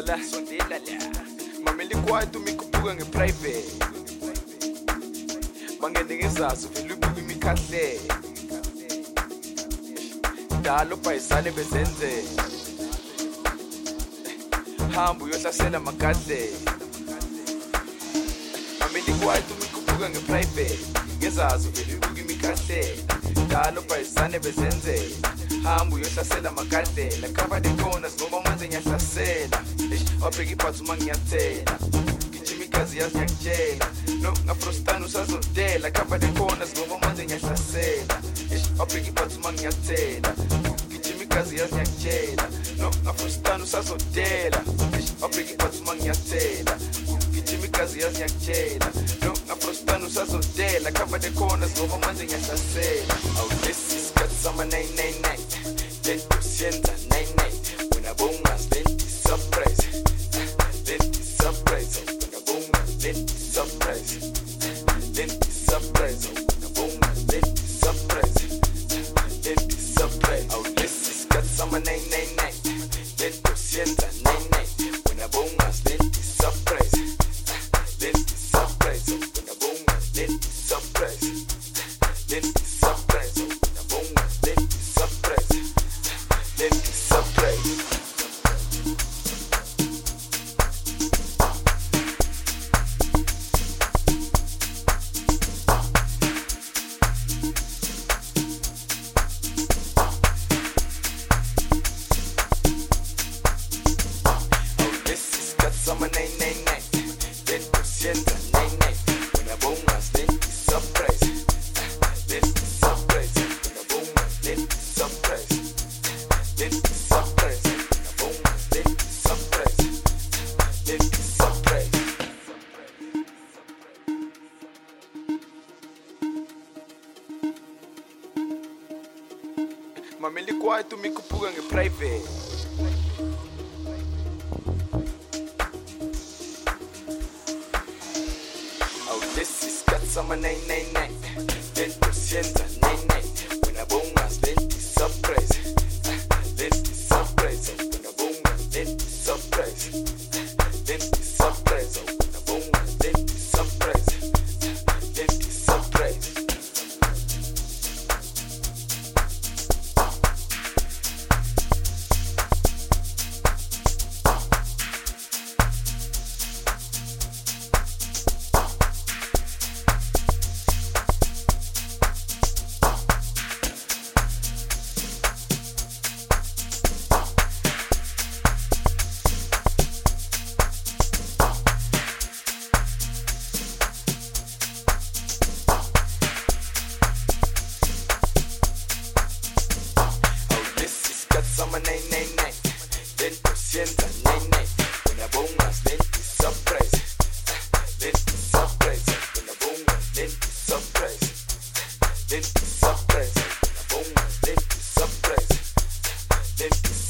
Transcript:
sondela la mameli kwaito mikubuka ngeprivate bangene ngezazo vele ubuka imikhahle dalo bhayisane bezenze hamba uyohlasela magadle mameli kwaito mikubuka ngeprivate ngezazo vele ubuka imikhahle dalo bhayisane bezenze hamba uyohlasela magadlela cover the corners ngoba manje ngiyahlasela wabheka iphathi uma ngiyathela gijima igazi yazi ngiyakutshela no ngafrostana usazodela cover the corners ngoba manje ngiyahlasela wabheka iphathi uma ngiyathela gijima igazi yazi ngiyakutshela no ngafrostana usazodela wabheka iphathi uma ngiyathela gijima igazi yazi ngiyakutshela no ngafrostana usazodela cover the corners ngoba manje ngiyahlasela awu lesi isikhathi sama 999 lento siyenza 99 unabonga lenti surprise unabonga lenti surprise unabonga lenti surprise awu lesi isikhathi sama 999 lento siyenza 99 unabonga lenti surprise unabonga lenti surprise unabonga lenti surprise. Summer 999, lento siyenza 99, unabonga lenti surprise, unabonga lenti surprise, unabonga lenti surprise. Mameli kwaito mikubuka ngeprivate This is got some 999 lento siyenza 99 unabonga lenti surprise unabonga lenti surprise unabonga lenti surprise Summer 999, lento siyenza 99, unabonga lenti surprise, unabonga lenti surprise, unabonga lenti surprise.